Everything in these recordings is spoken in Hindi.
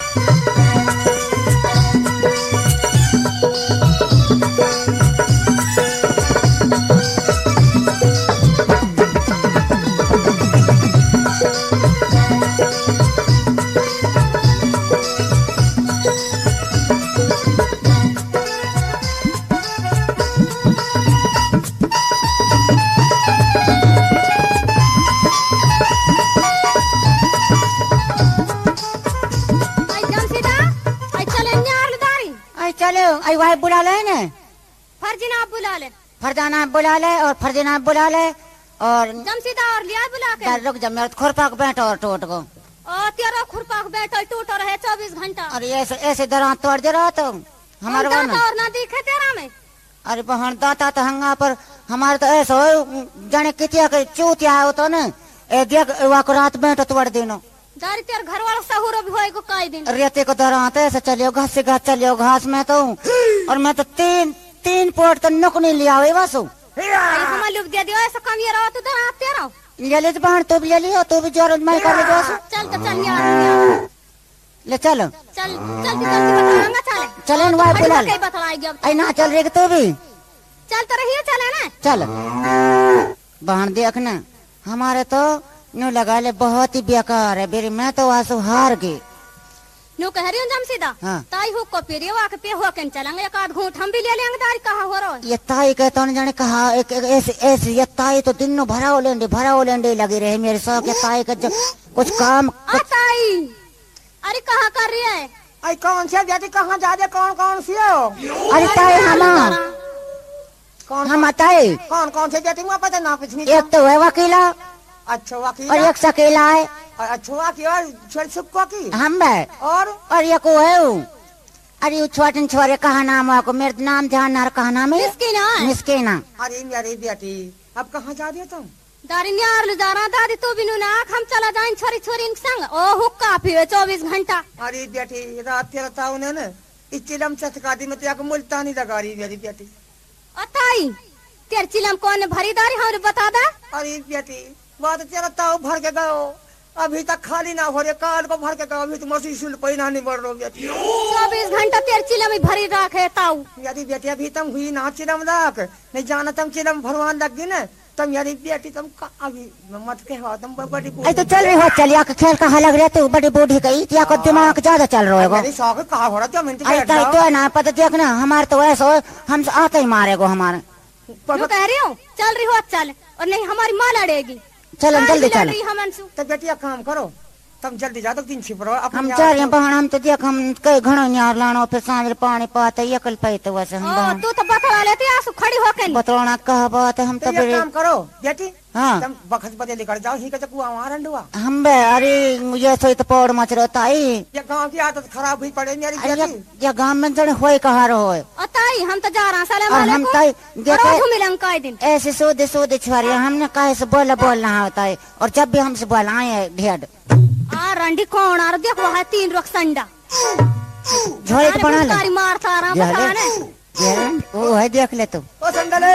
आई वाई बुला ले ने, फर्जीना बुला ले, फरजाना बुला ले और फर्जीना बुला ले और जमशीदा और लिया बुला के। रुक जा, मेरा खुरपाक बैठ और टूट गो। और तेरा खुरपाक बैठल टूट रहे 24 घंटा। अरे ऐसे ऐसे दरा तोड़ दे रहा तो हमारे दांत और ना दिखे तेरा में। अरे बहन दाता तो हंगा पर हमारे तो ऐसा हो जाने कितिया के चूतिया हो तो न ए देख वा को रात बैठ तोड़ देनो। दारी तेरे घर वाला सहूर भी होएगो काई दिन। रेते को दरा तो ऐसे चलियो घास से घास चलियो घास में तो और मैं तो तीन पोट तो नुक नहीं लिया हुई वासु। हम लोग दे दियो ऐसा कम ये रहा तो दरा तेरा। ले ले बहन तो भी ले लियो तो भी जोर मैं कर ले वासु। चल तो चल यार ले चलो चल जल्दी बताऊंगा। चल चलन वाई बुला ले। आई ना चल रे तू भी चल तो रही चले ना। चल बहन देख ना हमारे तो नो लगा ले बहुत ही बेकार है बेरी। मैं तो वासु हार गई नो कह रही हूँ जमशीदा। हाँ। ताई हो को पेरियो आके पे हो के चलेंगे एक आध घूंट हम भी ले लेंगे। दारी कहाँ हो रहा है ये ताई कहता नहीं जाने कहा एक ऐसे ऐसे ये ताई तो दिन भरा ओलेंडे लगी रहे मेरे साथ। ये ताई का कुछ काम ताई अरे कहाँ कर रही है? अरे कौन से जाती कहाँ जा दे कौन सी हो? अरे ताई हम ताई कौन से जाती वहाँ पता ना कुछ नहीं। एक तो है वकीला अच्छा वकील और एक शकीला है। अच्छा की और छोटी सुक्को की हम है और ये को है अरे छोटे छोरे कहा नाम है को मेरे नाम ध्यान ना कहा नाम है मिस्कीना। अरे मेरी बेटी अब कहाँ जा रही हो तुम? दारी न्यार ले जा रहा दादी तू भी ना हम चला जाए छोरी छोरी संग ओ हुक्का पिए 24 घंटा। अरे बेटी रात तेरा ताऊ ने ना इस चिलम चटकादी में त्याग मुल्तानी लगा रही मेरी बेटी। अताई तेरे चिलम कौन भरी दारी हम बता दा। अरे बेटी बात तेरा ताऊ भर के गयो अभी तक खाली ना हो रे काल को भर के गयो अभी तो मसी सुल पैना नहीं बढ़ रहा बेटी। 24 घंटा तेरे चिलम में भरी रखे ताऊ। यदि बेटी अभी तुम हुई ना चिलम रख नहीं जाना तुम चिलम भरवान लग गई ना तुम यारी बेटी तुम अभी मत कहो तुम बड़ी आई तो चल रही हो चलिया के खेल कहाँ लग रहे तू बड़ी बूढ़ी गई या को दिमाग ज्यादा चल रहा है। मेरी शौक कहाँ हो रहा है मिनट आई तो है ना पता देखना हमारे तो ऐसा हम आते ही मारेगो हमारे। कह रही हूँ चल रही हो चल और नहीं हमारी माँ लड़ेगी। चलो जल्दी चलो तो बेटिया काम करो तुम जल्दी जाओ 3 छिपरो हम चल रहे बहन हम तो देख हम कई घणो न्यार लानो फिर सांझ पानी पाते एकल पे तो वैसे हम तू तो बतला लेती आंसू खड़ी होके बतलाना कहा बात हम तो काम करो बेटी। हाँ तुम बखत बदे लेकर जाओ ही का कुआं वहां रंडुआ हम बे अरे ये सही तो पौड़ मच रहा है। ये गांव की आदत खराब हुई पड़े मेरी बेटी। ये गांव में जड़े होए कहाँ रहो अताई हम तो जा रहा सलाम हम तो मिलेंगे दिन ऐसे सोदे छुआरे हमने कहे से बोलना होता है और जब भी हमसे बोलाए ढेर आ रंडी कौन आ देखो है 3 रोक संडा झोले तो बना ले मारता आराम बताने वो है देख ले तू ओ संडले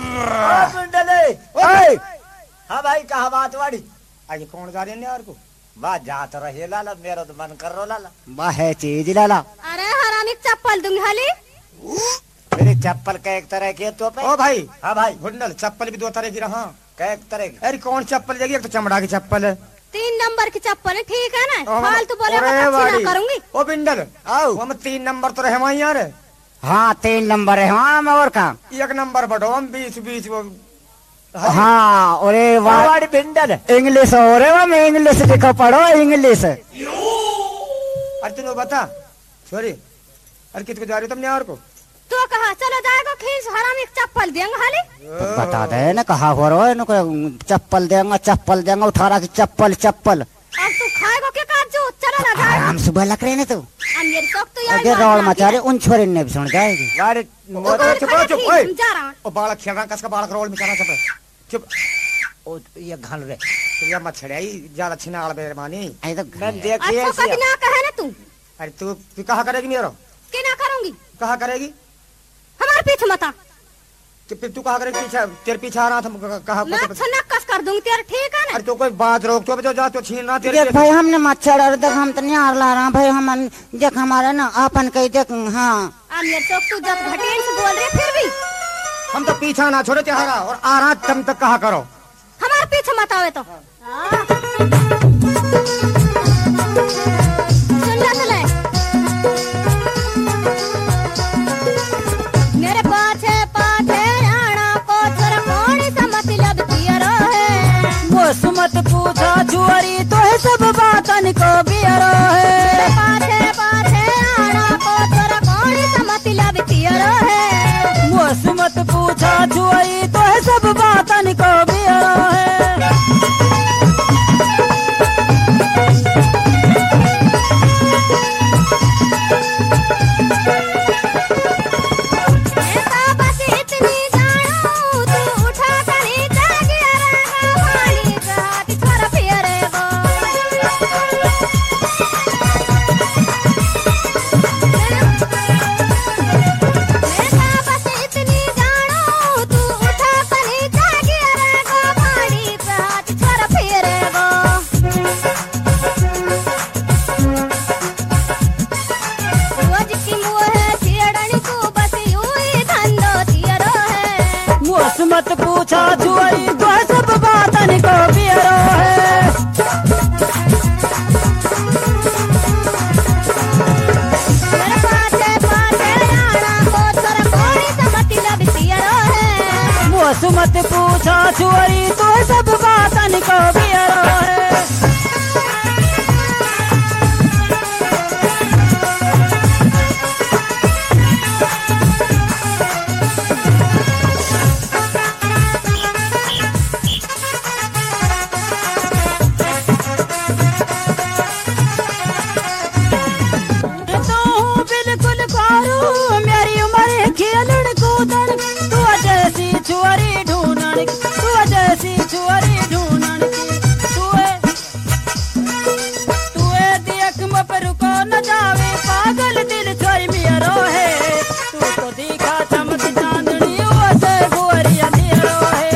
ओए हां भाई कहां बात वाड़ी आज कौन जा रहे हैं यार को बात जात रहे लाला मेरा तो मन कर रो लाला वाह है चीज लाला। अरे हरामी चप्पल दूंगी हाली मेरी चप्पल का एक तरह की तो पे ओ भाई हां भाई घुंडल चप्पल भी 2 तरह की रहा का एक तरह की। अरे कौन चप्पल लेगी? एक तो चमड़ा की चप्पल है 3 नंबर की चप्पल है ठीक है ना फालतू बोले मैं करूंगी। ओ बिंडल आओ हम 3 नंबर तो रहे वहां यार। हाँ 3 नंबर है हाँ और का 1 नंबर बढ़ो हम 20 हाँ अरे वाह बिंडल इंग्लिश हो रे वो मैं इंग्लिश लिखो पढ़ो इंग्लिश। अरे तुम बता सॉरी अरे कितने जा रहे हो तुमने और को तो कहा चलो जाएगा खींच हरामी चप्पल देंगे हाली तो बता दे ना कहा हो रहा है ना चप्पल देंगे 18 की चप्पल अब तू खाएगा क्या काजू चलो ना जाएगा हम सुबह लग रहे ने तू मेरे शौक तो यार अगर रोल मचा रहे उन छोरे ने भी सुन जाएगी यार चुप ओए जा रहा ओ बालक खेल रहा कसका बालक रोल में चला चुप ओ ये घाल रे तो ये मत छड़ाई ज्यादा छिनाल बेरमानी आई तो मैं देख ये अच्छा कितना कहे ना तू अरे तू कहां करेगी मेरो के ना करूंगी कहां करेगी हमारे पीछे मत आ कि फिर तू कहां करेगी पीछे तेरे पीछे आ रहा था कहां मैं छनक कस कर मार दूंगी तेरे, ठीक है ना? अरे तो कोई बात रोक तो जो जा तो छीन ना तेरे। देख भाई हमने मच्छर और देख हम तो न्यार ला रहा भाई, हम देख हमारा ना अपन कही देख। हाँ अब मेरे तो तू जब घटिया से बोल रही फिर भी हम तो पीछा ना छोड़े तुम्हारा, और आ रहा तुम तक कहा करो हमारे पीछे मत आवे तो। सुन ले चले मेरे पाछे पाछे आना को छोरा कौन सा मतलब पियरो है। मौसमत पूछा जुआरी तो है सब बातन को बियरो है। मेरे पाछे पाछे आना को छोरा कौन सा मतलब पियरो है। मौसमत पूछा जुआरी तो है सब बातन को बियरो है। मत पूछा जुआरी तो है सब बातन को बियरो है। मेरे पाछे पाछे आना को छोरा कौन सा मतलब पियरो है। मौसमत पूछा जुआरी तो है सब बातन को बियरो है। छुआरी ढूंढन तू जैसी छुआरी ढूंढन तू देख मपर को न जावे पागल दिल छोरी मेरो है। तू तो दिखा चमक चांदनी वैसे गुअरी अंधेरो है।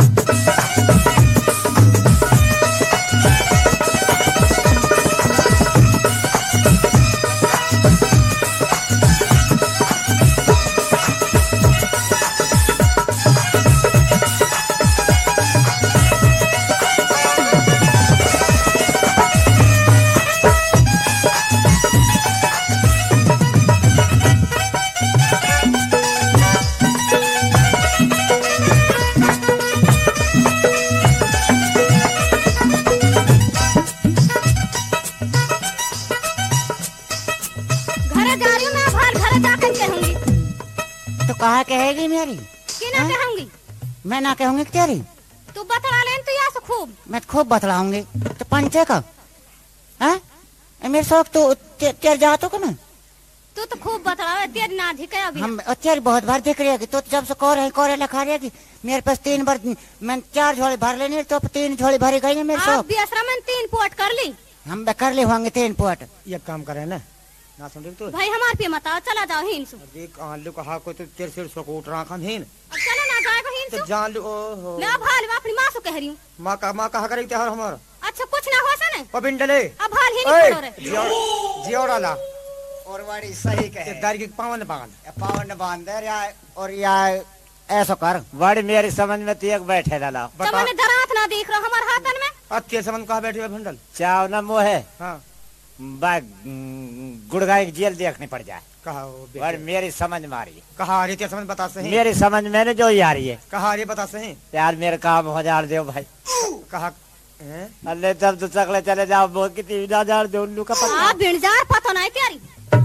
कहा कहेगी मेरी कि ना कहूंगी? मैं ना कहूंगी तेरी। तू बतला लेन तो या खूब मैं खूब बतलाऊंगी तो पंचे का है मेरे शौक तो तेरे जातो को ना। तू तो खूब बतलावे तेरी ना धिके अभी हम तेरी बहुत बार दिख रही है। तो जब से कोरे लिखा रही है मेरे पास 3 बार मैं 4 झोली भर लेनी तो 3 झोली भरी गई है मेरे शौक। बेसरा में 3 पोट कर ली हम कर ले होंगे 3 पोट। ये काम करे ना ना सुन तो भाई हमार पे मत आओ चला जाओ हिन सु। देख आलू कहा को तो तेरे सिर सो को उठ रहा खान हिन। अब चला ना जाएगा हिन सु तो जान लो ओहो मैं भाल अपनी मां से कह रही हूं। मां कहा करे त्योहार हमारा। अच्छा कुछ ना हो सने ओ बिंडले अब भाल हिन करो रे जियोड़ाला और वाड़ी सही कहे दार की पावन बांध दे या और या ऐसा कर बड़ी मेरी समझ में तो एक बैठे डाला तमने दरात ना देख रहा हमार हाथन में। अच्छे समझ कहा बैठे भिंडल चाव न मोहे हां गुड़गाई की जेल देखनी पड़ जाए। कहा बड़ी मेरी समझ में आ रही है। कहा आ रही समझ बता सही मेरी समझ में न जो ही आ रही है। कहा आ रही बता सही यार मेरे काम हो जा दो भाई। कहा अल्ले तब तो चकले चले जाओ वो कितनी ना जा दे उल्लू का पता भिंडजार पता नहीं तेरी।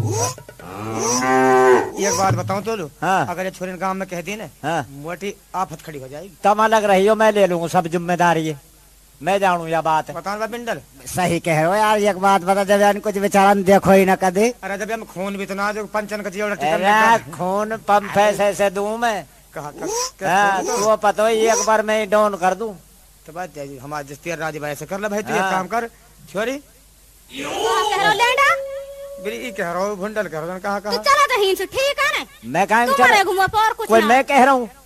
एक बात बताऊं तो लो हाँ। अगर ये छोरी गांव में कह दी ना हाँ। मोटी आफत खड़ी हो जाएगी। तमा लग रही हो मैं ले लूंगा सब जिम्मेदारी है मैं जानू या बात है। बताओ बिंडल सही कह रहे हो यार। एक बात बता जब कुछ बेचारा देखो ही ना कदे। अरे जब हम खून भी तो ना जो पंचन का जीवन खून पंप ऐसे दूं मैं कहा तो पता है एक बार मैं डाउन कर दूं तो बात जाएगी हमारे जिस तेरे राजी भाई से कर ले भाई तू एक काम कर छोरी कह रहा लेंडा बिरी कह रहा हूँ भंडल कह रहा कहा तू चला जा हिन से ठीक है ना। मैं कहां तुम्हारे घुमा पर कुछ कोई ना। मैं कह रहा हूँ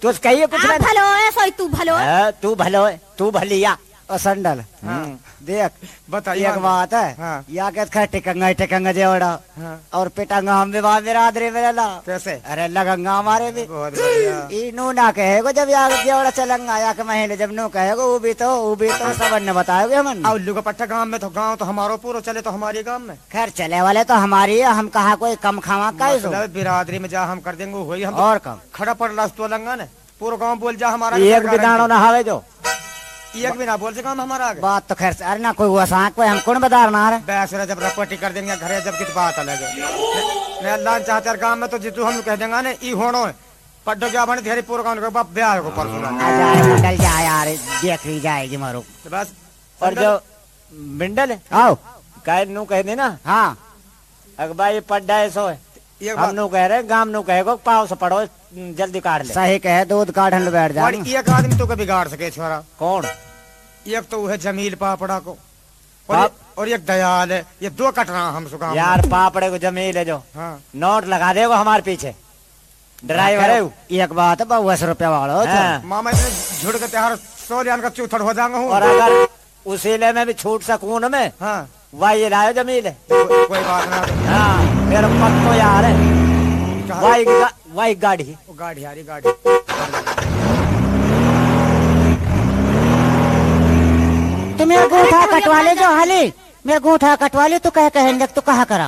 तो कहिए कुछ आप भलो है सोई तू भलो है। तू भलो है, तू भलिया और संडल देख बताइए एक बात है हाँ। या के खा टिकंगा जेवड़ा हाँ। और पिटंगा हम विवाह बिरादरी में ला कैसे? अरे लगंगा हमारे भी बहुत बढ़िया। इनू ना कहेगो जब या जेवड़ा चलंगा या के महीने जब नो कहेगो वो भी तो सब ने बताओगे हमन। और उल्लू का पट्टा गांव में तो गांव तो हमारो पूरा चले तो हमारे गांव में खैर चले वाले तो हमारी है, हम कहा कोई कम खावा का मतलब बिरादरी में जा हम कर देंगे वही हम और कम खड़ा पड़ रहा तो लंगा ने पूरा गांव बोल जा हमारा एक बिदानो ना हावे जो एक भी ना बोल से काम हमारा आगे बात तो खैर अरे ना कोई हुआ सा कोई हम कौन बता रहा है बैसरा जब रपटी कर देंगे घरे जब की बात अलग है। मैं अल्लाह चाहते यार गांव में तो जितू हम कह देंगे ना ई होनो है पड्डो क्या बने धीरे पूरा गांव का ब्याह को परसों निकल जा यार देख ली जाएगी मारो बस। और जो बिंडल आओ कह नु कह देना हाँ अगबा ये पड्डा है सो एक हम बात नु कह रहे गांव नु कहेगो पाव से पड़ो जल्दी काट ले। सही कहे दूध काढ़न बैठ जा और एक आदमी तो कभी बिगाड़ सके छोरा कौन? एक तो है जमील पापड़ा को और एक दयाल है ये दो कट रहा हम सुगा यार पापड़े को जमील है जो हाँ नोट लगा देगो हमारे पीछे ड्राइवर है वो। एक बात है 52 रुपया वालो हाँ। मामा इतने झुड़ के त्योहार 100 लियान का चौथड़ हो जाऊंगा हूँ और अगर उसीले में भी छूट सकूं न मैं हाँ वही ये लायो जमील है। कोई बात ना हाँ फिर मत तो यार है वही गाड़ी वो गाड़ी यारी गाड़ी तू मेरा गोठा कटवा ले जो हाली मेरा गोठा कटवा ले तो कहे तू कहा करा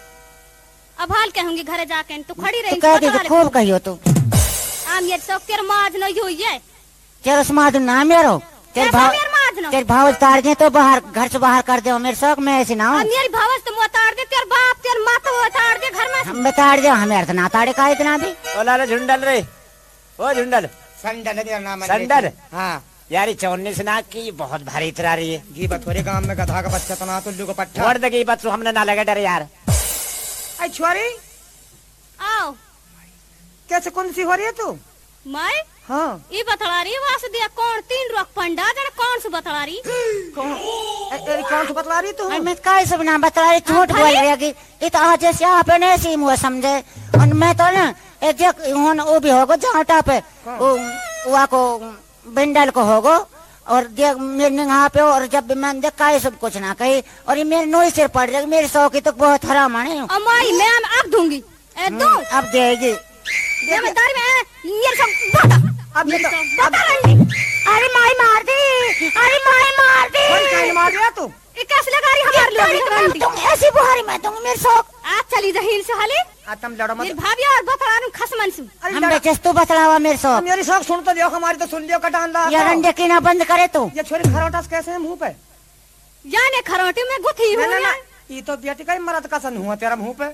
अब हाल कहूंगी घरे जाके तू खड़ी तू रही कह दी खूब कहियो तू आम ये सब तेरे माज न हुई है तेरा समाज ना मेरो तेरे भाव मेरे माज न तेरे भाव तार दे तो बाहर घर से बाहर कर दे मेरे शौक में ऐसी ना हो अब मेरी भावस तुम उतार दे तेरे बाप तेरे माता उतार दे घर में से। हम बता दे हमें अर्थ ना ताड़े का इतना भी ओ लाले झुंडल रे ओ झुंडल संडल है मेरा नाम है। संडल हाँ यारी 94 नाक की बहुत भारी इतरा रही है। घी बथोरे गांव में गधा का बच्चा तना तो उल्लू का पट्टा छोड़ दे बच्चों हमने ना लगे डर यार। आई छोरी आओ कैसे कौन सी हो रही है तू? मैं हाँ ई बतला रही वास दिया कौन 3 रुपया पंडा जन कौन से बतला रही कौन सी बतला रही तू? मैं काय सब ना बता रही झूठ बोल रही है कि ये तो आज जैसे आप ने ऐसी मुँह समझे और मैं तो ना ये देख वो भी होगो जहाँ पे वो को बिंडल को होगो और देख मेरे यहाँ पे और जब भी मैंने देखा ये सब कुछ ना कही और ये मेरे नोई सिर पड़ जाएगी मेरे सौ की तो बहुत हराम है अमाई मैं अब दूंगी दो अब देगी जिम्मेदारी में ये सब बता अब ये तो बता रही अरे माई मार दी अरे माई मार दी कौन काहे मार दिया तू? ये कैसे लगा रही हमारे लोग तुम ऐसी बुहारी मैं दूंगी मेरे शौक आज चली जहील से हाले तुम लड़ो मत। मेरी भाभी और बतला रही खसमन से अरे हम बेचस तू बतलावा मेरे शौक मेरी शौक सुन तो लियो हमारी तो सुन लियो कटान ला ये रंडे की ना बंद करे तू ये छोरी खरोटास कैसे है मुंह पे? जाने खरोटी में गुथी ना हूँ ना ना ये तो बेटी का ही मरद का सन हुआ तेरा मुंह पे।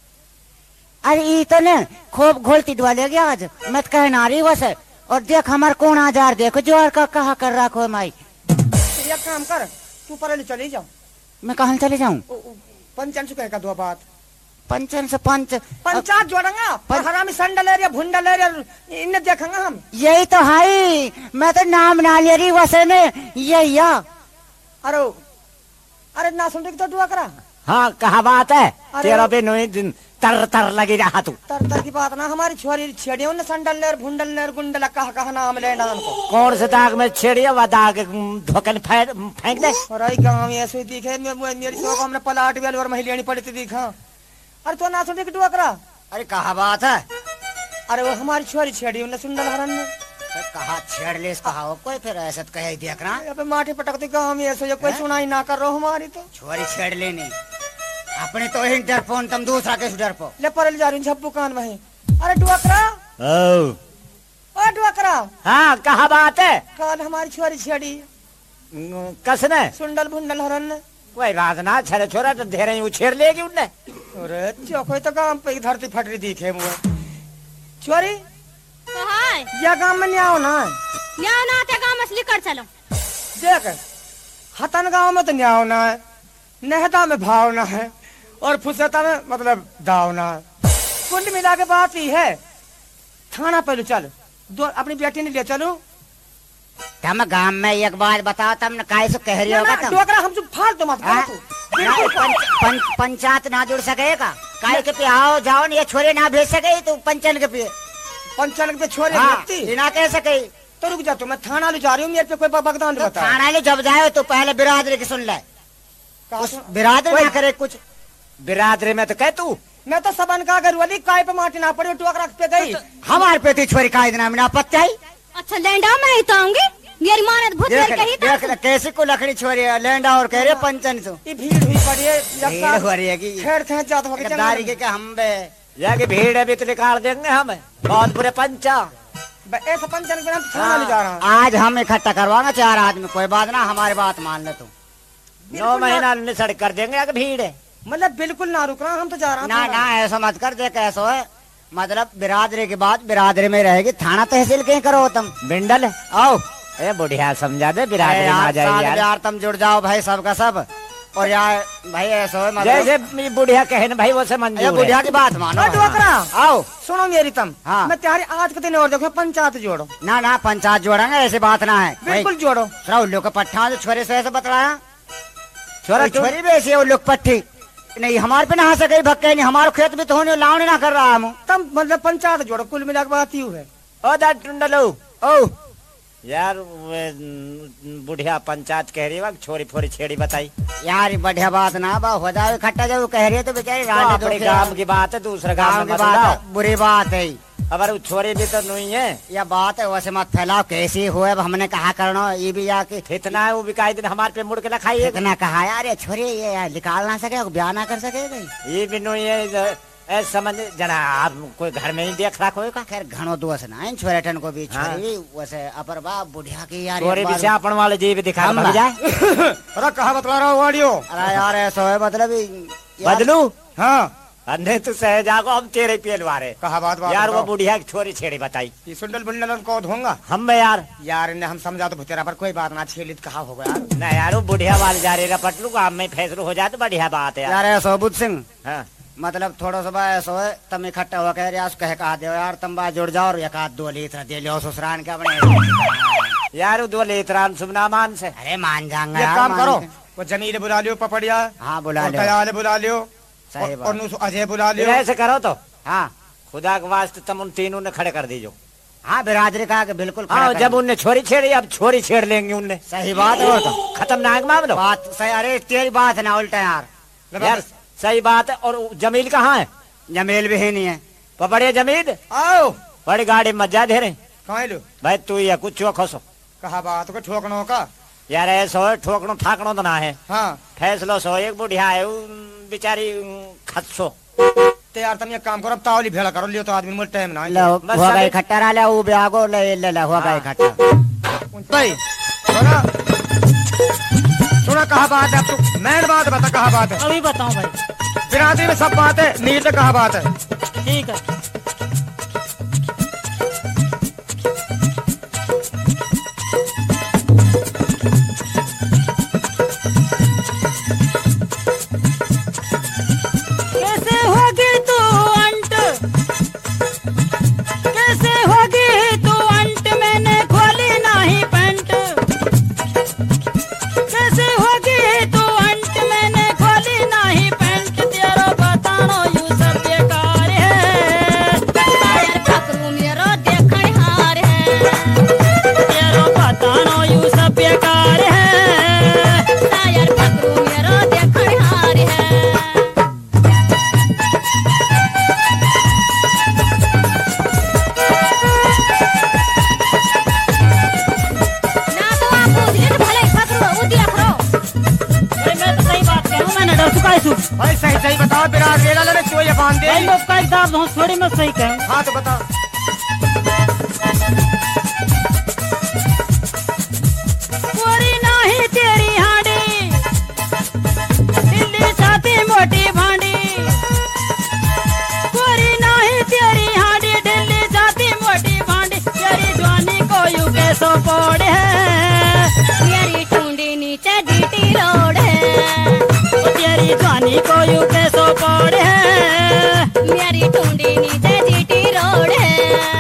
अरे ये तो ने खूब घोलती डुआ ले गया आज मत कहना रही वैसे और देख हमार कौन आजार देखो जोर का कहा कर रखो माई एक काम कर तू पर चली जाओ मैं कहाँ चले जाऊँ पंचन से कहेगा दो बात पंचन से पंच पंचायत जोड़ेंगा पर हरामी संडल है या भुंडल है इन्हें देखेंगे हम। यही तो हाई मैं तो नाम ना ले रही वैसे ने यही या अरे अरे ना सुन रही तो दुआ करा। हाँ कहा बात है अरे तेरा भी नोई तर तर लगी रहा तू। तर तर की बात ना हमारी छोरी छेड़ियों ने संडल लेर भुंडल लेर गुंडल कहा नाम लेना उनको कौन से दाग में छेड़िया वह दाग धोकन फेंक दे। और आई गाँव में ऐसे दिखे मेरी शौक हमने पलाट भी और महिलानी पड़ी थी दिखा। अरे तो ना सुन रही दुआ करा। अरे कहा बात है अरे वो हमारी छोरी छेड़ी उन्हें सुंदर हरन ने कहा छेड़ ले कहा हो कोई फिर ऐसा तो कहे देख रहा यहाँ पे माटी पटकती गाँव में ऐसे कोई सुनाई ना कर रहा हमारी तो छोरी छेड़ लेनी अपने तो ही डर फोन तुम दूसरा के डर पो ले पर जा रही झप्पू कान वहीं। अरे दुआ करा ओ दुआ करा। हाँ कहा बात है काल हमारी छोरी छेड़ी कसने सुंडल भुंडल हरन ने कोई बात ना छेड़े छोरा तो धेरे उछेड़ लेगी उनने। अरे चौको तो गाँव पे धरती फट रही दिखे मुझे छोरी तो हाय या गाँव में नहीं आओ ना यहाँ ना आते गाँव में लेकर चलो देख हतन गाँव में तो नहीं आओ ना है नहता में भावना है और फुसता में मतलब दावना है। कुंड मिला के बात ही है थाना पहले चल दो अपनी बेटी ने ले चलो। तुम गांव में एक बात बताओ तुम काय से कह रही होगा तुम डोकरा हम फालतू मत हाँ? पंचायत ना जुड़ सकेगा काय के पे आओ जाओ ये छोरे ना भेज सके तो पंचन के पे पंचानक पे छोरे हाँ, लगती बिना कह सके। तो रुक जा, तो मैं थाना ले जा रही हूँ, मेरे पे कोई बगदान तो बता। थाना ले जब जाए तो पहले बिरादरी की सुन ले। उस बिरादरी ना करे कुछ। बिरादरी में तो कह तू मैं तो सबन का घर वाली काय पे माटी ना पड़ी, टुकड़ा पे गई। हमारे पे थी छोरी का इतना मिना पत्ता ही। अच्छा लेंडा मैं ही तो आऊंगी, मेरी माँ ने तो भूत देख मेरे कही देख ले, कैसी को लकड़ी छोरी है, लेंडा और कह रहे पंचन तो ये भीड़ हुई पड़ी है, भीड़ हो रही है कि खेड़ खेड़ जात हो गद्दारी के हम बे जाके भीड़ है भी तो निकाल देंगे हम, बहुत बुरे पंचा। ऐसा पंचन पे हम थाना ले जा रहा हूँ। आज हम इकट्ठा करवाना 4 आदमी, कोई बात ना, हमारी बात मान ले तू। 9 महीना निसड़ कर देंगे, अगर भीड़ है। मतलब बिल्कुल ना रुक रहा, हम तो जा रहा ना ना ऐसा मत कर, दे कैसो है, मतलब बिरादरी के बाद बिरादरी में रहेगी, थाना तहसील कहीं करो तुम। बिंडल आओ ए बुढ़िया समझा दे, बिरादरी में आ जाए यार। यार तुम जुड़ जाओ भाई सबका सब। और यार भाई ऐसा है मतलब जैसे बुढ़िया कहे ना भाई, वो से मंजूर है। बुढ़िया की बात मानो। आओ सुनो मेरी तुम। हाँ। मैं तुम्हारी आज के दिन और देखो, पंचायत जोड़ो। ना ना पंचायत जोड़ेंगे, ऐसी बात ना है। बिल्कुल जोड़ो। उल्लू का पट्टा जो छोरे से ऐसे बतलाया, छोरा छोरी भी ऐसी है उल्लू पट्टी नहीं, हमारे पे नहा सके भक्के नहीं, हमारे खेत भी तो होने लावने ना कर रहा हम। तब मतलब पंचायत जोड़ो, कुल मिला के बात यूं है। ओ दा टुंडलो ओ यार, बुढ़िया पंचायत कह रही है, छोरी फोरी छेड़ी बताई यार बढ़िया बात ना बा हो जाए इकट्ठा, जब कह रही है तो बेचारी अपने गांव की बात है, दूसरे गांव में की बात है, बुरी बात है। अगर छोरी भी तो नहीं है, यह बात है, वैसे मत फैलाओ, कैसी हो अब हमने कहा करना, ये भी जाके इतना है वो भी काई दिन हमारे पे मुड़ के ना खाइए। इतना कहा यार, ये छोरी ये यार निकाल ना सके, ब्याह ना कर सके भाई। ये भी नहीं है, ऐसा समझ जना आप कोई घर में ही देख रहा कोई का। खैर घणो दोस्त ना इन छोरेटन को भी छोरी वैसे अपर बा बुढ़िया की यार छोरी भी अपन वाले जी भी दिखा भाग जाए। अरे कहा बतला रहा हूँ ऑडियो। अरे यार ऐसा है मतलब बदलू हाँ अंधे तू सह जागो, हम तेरे पेलवारे। कहा बात यार वो बुढ़िया की छोरी छेड़ी बताई, ये सुंडल बुंडल को धोंगा हम में यार इन्हें हम समझा तो तेरा पर कोई बात ना, छेलित कहा होगा यार। ना यार वो बुढ़िया वाले जा रहे रपट लू, काम में फैसलो हो जाए तो बढ़िया बात है यार ऐसा बुद्ध सिंह हाँ। मतलब थोड़ा सा ऐसा है, तुम इकट्ठा हो कह रहे कह कहा दो यार, तुम बात जुड़ जाओ और एक आध 2 लीटर दे लो ससुरान के अपने यार 2 लीटर सुमना मान से। अरे मान जाऊंगा ये यार, काम मान करो, के। वो जमील बुला लियो, पपड़िया हाँ बुला और लो, कयाल बुला लियो, सही बात। और नुसु अजय बुला लियो। ऐसे करो तो हाँ खुदा के वास्ते तुम उन तीनों ने खड़े कर दीजो। हाँ बिरादरी कहा कि बिल्कुल खड़ा हाँ कर जब दो। उनने छोरी छेड़ी, अब छोरी छेड़ लेंगे उनने। सही बात है, वो तो खत्म नाक मामलो बात सही। अरे तेरी बात है ना उल्टा यार, यार सही बात है। और जमील कहाँ है? जमील भी ही नहीं है। पपड़े जमील आओ बड़ी गाड़ी मजा दे रहे कहाँ लो भाई, तू ये कुछ चौखसो कहा बात को ठोकनो का। यार ऐसा हो ठोकनो ठाकनो तो ना है, हाँ फैसलो सो एक बुढ़िया है बेचारी खदसो। तो यार तुम ये काम करो, तावली भेड़ा करो लियो, तो आदमी मुझे टाइम ना लो बस हुआ सभी- इकट्ठा रहा ले वो भी आगो ले ले ले हुआ हाँ। इकट्ठा। भाई सुना सुना कहा बात है, अब तू मैन बात बता कहा बात है। अभी बताऊं भाई। बिरादरी में सब बात है, नील पे कहा बात है। ठीक है। कैसे होगी तू अंट, कैसे होगी तू अंट, मैंने खोली नहीं पैंट। कैसे होगी तू अंट, मैंने खोली नहीं पैंट। तेरा बतानो यू सब बेकार है, शायर पकड़ू मेरो देखनिहार है, तेरा बतानो यू सब बेकार है। शायर पकड़ू मेरो देखनिहार है। ना तो आप पूछ ले तो भले पकड़ो उदिया करो। भाई मैं तो सही बात कह रहा हूँ, मैंने डर चुका है। भाई सही सही बताओ, बिरादरी वाले क्यों ये बांध भाई दे। मैं उसका हिसाब दूँ, थोड़ी मैं सही कहूँ। हाँ तो बता। पूरी नहीं तेरी हांडी, दिल्ली छाती मोटी भांडी। पूरी नहीं तेरी हांडी, दिल्ली छाती मोटी भांडी। तेरी जवानी को यू कैसो पोड़ है, मेरी टूंडी नीचे डीटी रोड है, तेरी जवानी को यू कैसो पोड़ है। मेरी टूंडी नीचे डीटी रोड है।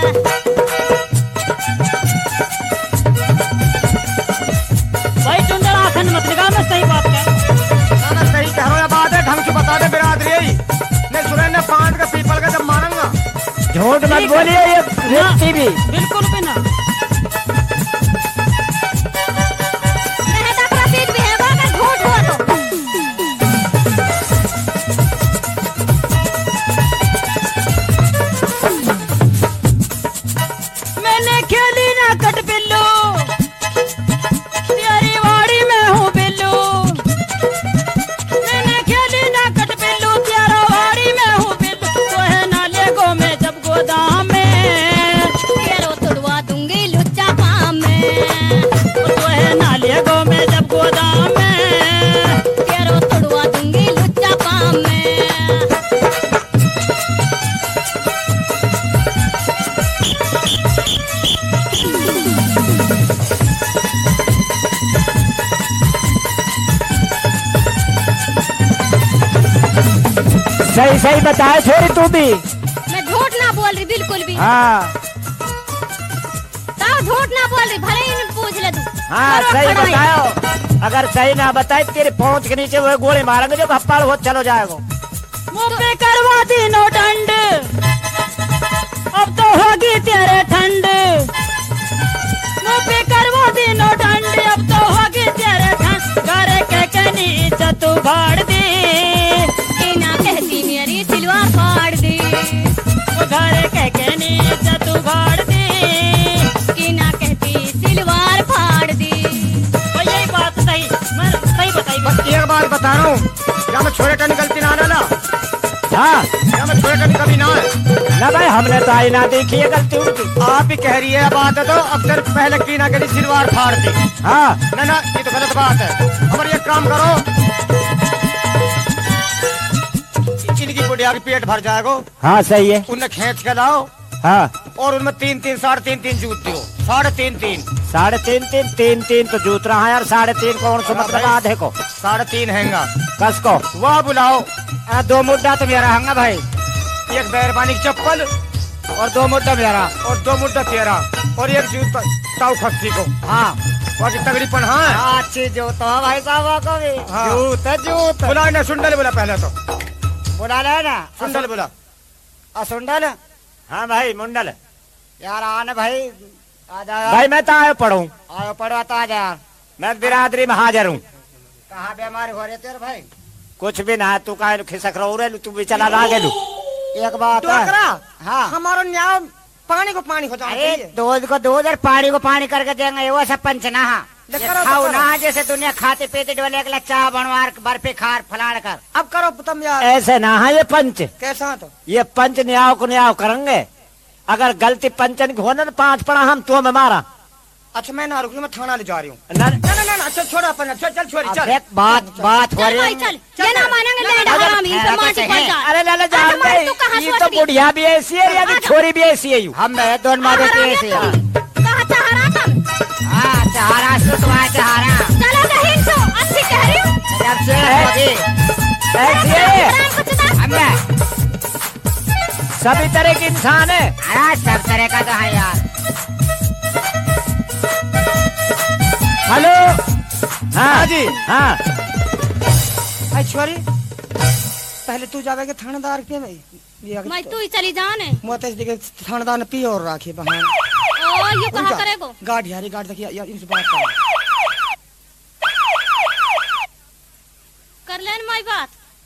भाई टुंडल आखन मत लगा, मैं सही बात कह रहा हूँ। ना सही कह रहा हूँ, बात है ढंग से बता दे बिरादरी। नहीं सुने ने 5 का पीपल का जब मारूंगा। झूठ मत बोलिए, ये व्यक्ति भी बिल्कुल भी ना। मेहता का बीज भी है अगर झूठ हुआ तो। मैंने खेली ना कट बिल्लू, तेरी वाड़ी में हूँ बिल्लू। मैंने खेली ना कट बिल्लू, तेरा वाड़ी में हूँ बिल्लू। तो है नाले गो में जब गोदाम में, तेरो तुड़वा दूंगी लुच्चा पाम में। तो है नाले गो में जब गोदाम में। तेरो तुड़वा दूंगी लुच्चा पाम में। सही सही बताए छोरी तू भी। मैं झूठ ना बोल रही बिल्कुल भी। हाँ ताऊ झूठ ना बोल रही, भले ही पूछ ले तू। हाँ करो सही खड़ा ही। बताओ। अगर सही ना बताए तेरे पहुंच के नीचे वो गोली मारेंगे जो हप्पाड़ हो चलो जाएगा। मुँह पे करवा दी नो डंड, अब तो होगी तेरे ठंड। मुँह पे करवा दी नो डंड, अब तो होगी तेरे ठंड। घर के नीचे तू भाड़ दी, कि ना कहती मेरी सिलवा फाड़ दी। घर के नीचे तू भाड़ दी। कि ना कहती सिलवार फाड़ दी। तो यही बात सही, मैं सही बताई। बस एक बात बता रहा हूँ, क्या मैं छोटे टन गलती ना डाला? हाँ क्या मैं छोटे टन कभी ना है? ना भाई हमने तो आई ना देखी है गलती उनकी। आप ही कह रही है बात है तो अक्सर पहले की ना करी सिलवार फाड़ दी। हाँ ना ना ये तो गलत बात है। और ये काम करो, इनकी बुढ़िया की पेट भर जाएगा, हाँ सही है। उन्हें खींच के लाओ हाँ और उनमें 3-3 3.5 जूत दो। 3.5 3.5 तो जूत रहा है यार। 3.5 कौन सा मतलब आधे को 3.5 हैंगा। कस को वह बुलाओ, 2 मुद्दा तो मेरा हंगा भाई, एक बैरबानी की चप्पल और 2 मुद्दा मेरा। और 2 मुद्दा तेरा और एक जूत ताऊ खस्सी को। हाँ बाकी तगड़ीपन हाँ। अच्छी जूत है भाई साहब को भी। हाँ। जूत है जूत। बुला ना, सुंडल बुला पहले तो, बुला ले ना सुंडल बुला। असुंडल। हाँ भाई मुंडल यार आने भाई आ जाओ भाई मैं तो आयो पढ़ूं, आओ पढ़ो तो आ जाओ। मैं बिरादरी में हाजिर हूँ। कहाँ बीमारी हो रही तेरे भाई? कुछ भी ना, तू काहे खिसक रहो रे, तू भी चला ला गेलू। एक बात है। हाँ हमारा न्याय पानी को पानी हो जाना अरे चाहिए। दूध को दूध और पानी को पानी करके देंगे वो सब पंच ना। ले करो तो खाओ करो। ना जैसे दुनिया खाते पीते डोले अगला चाह बनवार बर्फी खार फलाड़ कर। अब करो तुम यार, ऐसे ना है ये पंच, कैसा तो ये पंच न्याय को न्याय करेंगे। अगर गलती पंचन की होना तो 5 पड़ा हम तो में मारा। अच्छा मैं ना रुकी, मैं थाना ले जा रही हूँ। ना- ना ना ना चल छोड़ अपन, चल चल छोरी चल। अब एक बात हो चल रही भाई चल, ये ना मानेंगे ले हराम ही पे माटी पड़ जा। अरे लाला जान अच्छा, भाई, तू कहाँ ये सोच तो रही? बुढ़िया भी ऐसी है या कि छोरी भी ऐसी है यू। हम दोनों मारे ऐसे कहा चाहरा तुम? हाँ चारा सुटवा चारा चलो कहीं तो अच्छी कह रही हूँ। जब से होगी ऐसी है, हराम को चुदा। हमें सभी तरह की इंसान है। हाँ सब तरह का तो है यार। हेलो हाँ जी। हाँ आई छोरी, पहले तू जावे के थानेदार के में ये मैं तू ही चली जाने। मोते के थानेदार ने पी और राखी बहन ओ ये कहा करेगो? गाड़ी हरी गाड़ी देखिए यार, इनसे बात कर। कर लेन माई बात,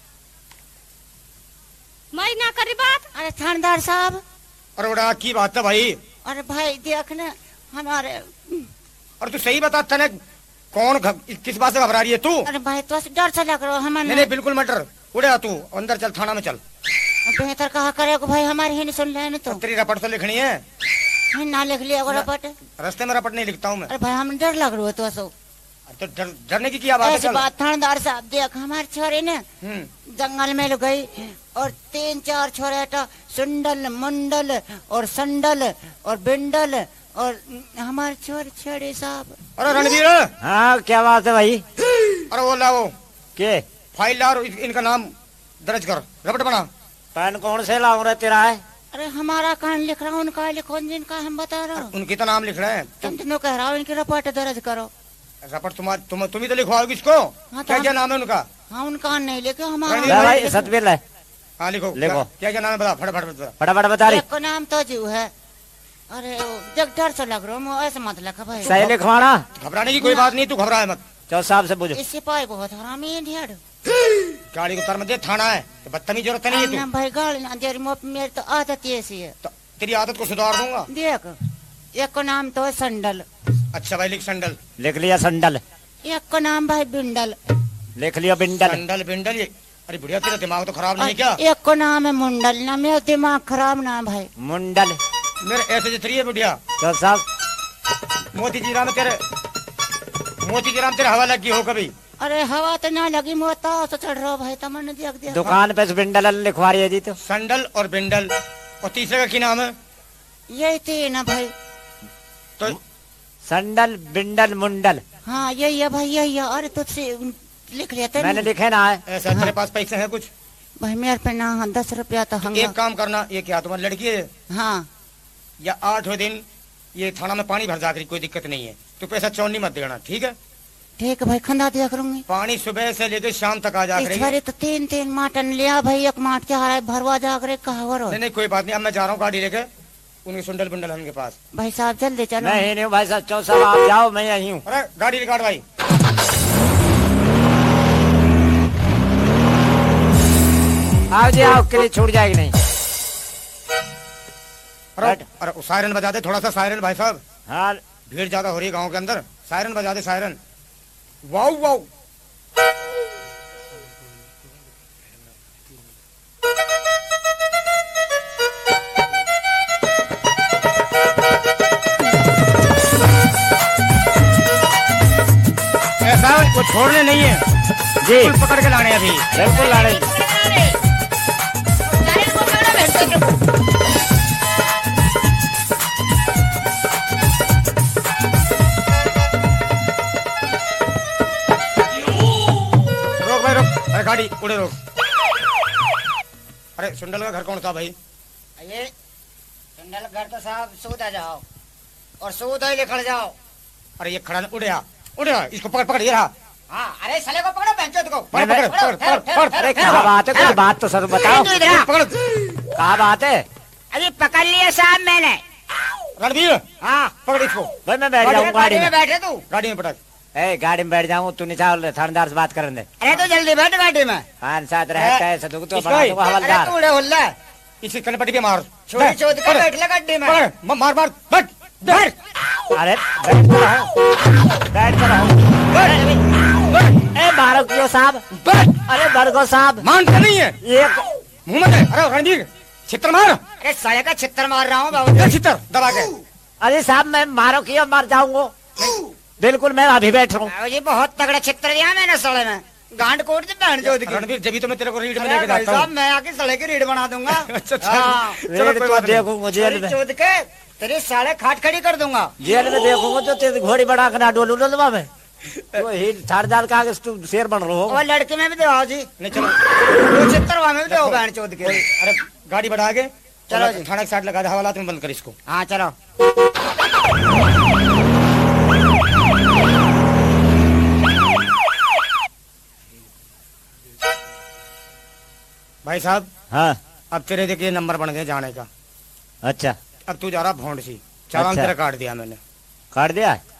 मैं ना करी बात। अरे थानेदार साहब, अरे बड़ा की बात है भाई। अरे भाई देख न हमारे, और तू सही बता, तने कौन किस बात से घबरा रही है तू? अरे भाई तो डर से लग रहा नहीं हमारे। नहीं बिल्कुल मत डर, उड़े तू अंदर चल, थाना में चल। बेहतर कहा करेगा भाई, हमारी ही नहीं सुन लेने तो तेरी रपट तो लिखनी है। हम ना लिख लिया अगर रपट। रास्ते में रपट नहीं लिखता हूँ मैं। अरे भाई हम डर लग रहा है तो सो तो डरने की क्या बात है? ऐसी चल। बात थानेदार साहब देख हमारे छोरे ने हम्म। जंगल में लग गई और 3-4 छोरे हटा सुंडल मुंडल और संडल और बिंडल और हमारे छोरे छेड़े साहब। अरे रणवीर, हाँ क्या बात है भाई? अरे वो लाओ के फाइल ला और इनका नाम दर्ज कर, रपट बना। पैन कौन से लाऊं रे तेरा है? अरे हमारा कान लिख रहा हूँ, उनका लिखो जिनका हम बता रहा हूँ। उनकी तो नाम लिख रहे हैं। तुम तीनों कह रहा हूँ इनकी रपट दर्ज करो। रपट तुम ही तो लिखवाओगे इसको। हाँ, क्या तो क्या नाम है उनका? हाँ उनका नहीं लिखे रणवीर हमारा। भाई सतबीर है, हाँ लिखो लिखो। क्या क्या नाम है बता, फटाफट बता। फटाफट बता रही। एक को नाम तो जीव है, अरे जग डर से लग रहा हूँ, ऐसे मत लगा भाई। सही लिखवाना। घबराने की कोई बात नहीं, तू घबराए मत। चौधरी साहब से पूछो। इस सिपाही बहुत हरामी है ढेर। गाड़ी को उतार मत दे, थाना है तो बदतमीज जरूरत नहीं है ना तू। भाई गाड़ी ना दे, मेरी तो आदत ही ऐसी है। तो तेरी आदत को सुधार दूंगा। देख, एक को नाम तो है संडल। अच्छा भाई लिख संडल। लिख लिया संडल। एक को नाम भाई बिंडल। लिख लिया बिंडल। संडल बिंडल ये, अरे बुढ़िया तेरा दिमाग तो खराब नहीं है क्या? एक को नाम है मुंडल। ना मेरा दिमाग खराब ना भाई। मुंडल। मेरे ऐसे जितरी है बुढ़िया। चौधरी साहब मोतीजीराम तेरे हवा लगी हो कभी? अरे हवा तो ना लगी, मोता तो चढ़ रहा भाई। तमने देख दिया दुकान पे से बिंडल लिखवा रही है जी। तो संडल और बिंडल, और तीसरे का क्या नाम है? यही थी ना भाई। तो संडल बिंडल मुंडल। हाँ यही है भाई, यही है। अरे तुझसे लिख लेते मैंने लिखे ना है। ऐसा तेरे पास पैसे हैं कुछ? भाई मेरे पे ना 10 रुपया तो हंगा। एक काम करना, ये क्या तुम्हारी लड़की है? हाँ या 8वें दिन ये थाना में पानी भर जाकर कोई दिक्कत नहीं है, तो पैसा चौनी मत देना, ठीक है? ठीक है भाई, खंदा दिया करूंगी। पानी सुबह से लेकर शाम तक आ इस जाकर। बार तो 3 माटन लिया भाई। एक माट क्या है भरवा जाकर कहा। नहीं नहीं कोई बात नहीं, अब मैं जा रहा हूँ गाड़ी लेके, उनके सुंडल बिंडल उनके पास। भाई साहब जल्दी चलो। नहीं नहीं भाई साहब, चौधरी साहब आप जाओ, मैं यही हूँ। अरे गाड़ी रिकॉर्ड भाई। आओ जी आओ, के लिए छूट जाएगी नहीं। अरे सायरन बजा दे थोड़ा सा, सायरन भाई साहब। हाँ भीड़ ज्यादा हो रही है गांव के अंदर, सायरन बजा दे सायरन। वाऊ वाऊ। ऐसा को छोड़ने नहीं है जी, बिल्कुल पकड़ के लाने हैं अभी। बिल्कुल ला रही। रोक भाई रोक, अरे गाड़ी उड़े रोक। अरे सुंडल का घर कौन सा भाई? ये संडल घर तो साहब सूद आ जाओ और सूद ही लिखड़ जाओ। अरे ये खड़ा उड़े इसको पकड़ पकड़, ये रहा। हाँ अरे साले को पकड़ो पंचोत को। पकड़ पकड़ पकड़ पकड़ पकड़। अरे क्या बात है, कुछ बात तो सर बताओ। पकड़। क्या बात है? अरे पकड़ लिया साहब मैंने। रणबीर हाँ पकड़ इसको। भाई मैं बैठ जाऊँ गाड़ी में। बैठे तू। गाड़ी में पटक। ए गाड़ी में बैठ जाऊँ, तू नीचे थानेदार से बात करने दे। अरे तो जल्दी बैठ गाड़ी में। खान साथ रहता है सदुक तो इसको बड़ा ही। दूंगा हवलदार। उड़े हुल्ला इसी कनपट्टी पे मार। छोटी चोद का बैठ ले गड्ढे में। पकड़ मार मार बैठ बैठ। अरे बैठ तो रहो, बैठ तो रहो। ए बारो कियो साहब। बैठ। अरे बरगो साहब, मानता नहीं है एक मुंह में दे। अरे रणबीर छित्र मार। अरे साले का छितर मार रहा हूँ बाबू। दे छित्र दबा के। अरे साहब मैं मारो कियो मर जाऊंगा। बिल्कुल मैं अभी बैठ रहा हूँ। बाबू जी बहुत तगड़ा छितर दिया मैंने साले में। गांड कोट से बहन चोद की। रणबीर जब तो मैं तेरे को रीड में अरे लेके भाई जाता साहब हूँ। मैं आके साले की रीड बना दूंगा। अच्छा अच्छा हाँ। चलो रेड कोई तो बात नहीं। देखूंगा जेल में। चोद के तेरी साले खाट खड़ी कर दूंगा। जेल में देखूंगा तो तेरी घोड़ी बढ़ा कर ना डोलू डोलवा में। तो ही थानेदार का आगे तू शेर बन रहा हो। और लड़के में भी दो जी। नहीं चलो। वो छितर में भी दो बहन चोद के। अरे गाड़ी बढ़ा के चलो जी। थाना के साइड लगा दे, हवालात में बंद कर इसको। हाँ चलो। भाई साहब हाँ अब तेरे देखिए नंबर बन गए जाने का। अच्छा, अब तू जा रहा भोंड सी, चालान अच्छा। तेरा काट दिया मैंने। काट दिया।